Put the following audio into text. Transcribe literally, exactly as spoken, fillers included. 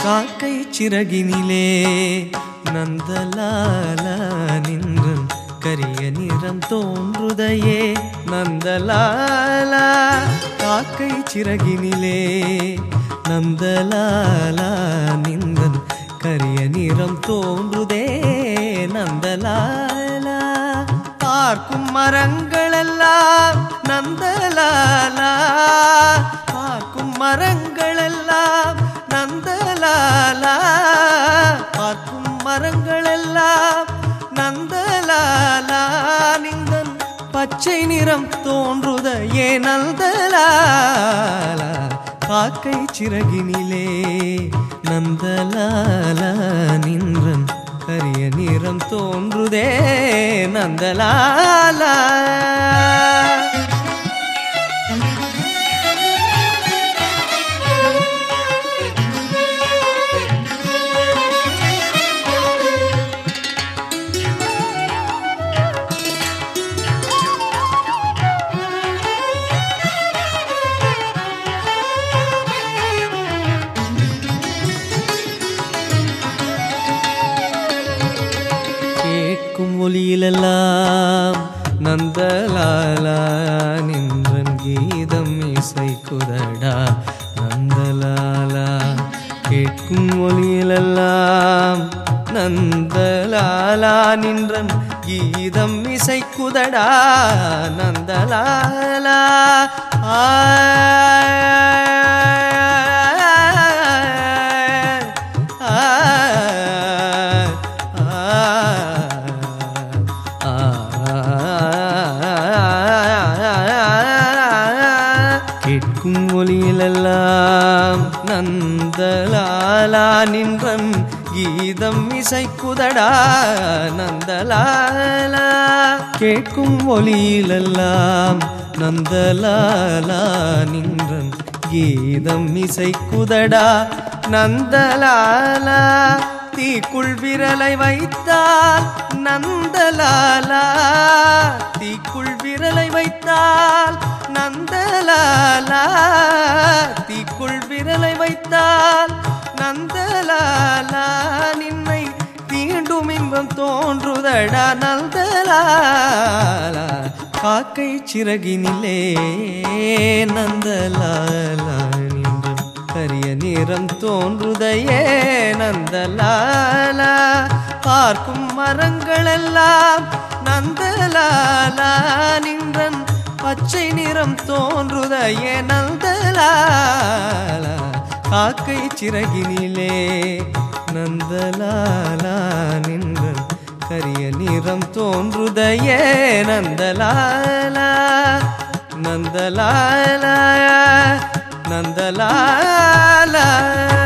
காக்கை சிறகினிலே நந்தலால நின்றன் கரிய நிறம் தோன்றுதையே நந்தலால காக்கை சிறகினிலே நந்தலால நின்றன் கரிய நிறம் தோன்றுதே நந்தலால பார்க்கும் மரங்களெல்லாம் நந்தலாலா பார்க்கும் மரங்களெல்லாம் நந்தலாலா பார்க்கும் மரங்களெல்லாம் நந்தலாலா நிந்தன் பச்சை நிறம் தோன்றுதையே நந்தலாலா காக்கை சிறகினிலே நந்தலாலா நின்றன் கரிய நிறம் தோன்றுதே நந்தலாலா கேட்கும் ஒலியிலெல்லாம் நந்தலாலா நின்றன் கீதம் இசைக்குதடா நந்தலாலா கேட்கும் ஒலியிலெல்லாம் நந்தலாலா நின்றன் கீதம் இசைக்குதடா நந்தலாலா ஆ கேட்கும் ஒலியிலெல்லாம் நந்தலாலா நின்றன் கீதம் இசைக்குதடா நந்தலாலா கேட்கும் ஒலியிலெல்லாம் நந்தலாலா நின்றன் கீதம் இசைக்குதடா நந்தலாலா தீக்குள் விரலை வைத்தால் நந்தலாலா தீக்குள் விரலை வைத்தால் நந்தலாலா தீக்குள் விரலை வைத்தால் நந்தலாலா நின்னை தீண்டும் இன்பம் தோன்றுதடா நந்தலாலா காக்கை சிறகினிலே நந்தலாலா நின்றும் கரிய நிறம் தோன்றுதையே நந்தலாலா பார்க்கும் மரங்களெல்லாம் நந்தலாலா நின்றன் பச்சை நிறம் தோன்றுதையே நந்தலாலா காக்கை சிறகினிலே நந்தலாலா நின்றன் கரிய நிறம் தோன்றுதையே நந்தலாலா நந்தலாலா நந்தலாலா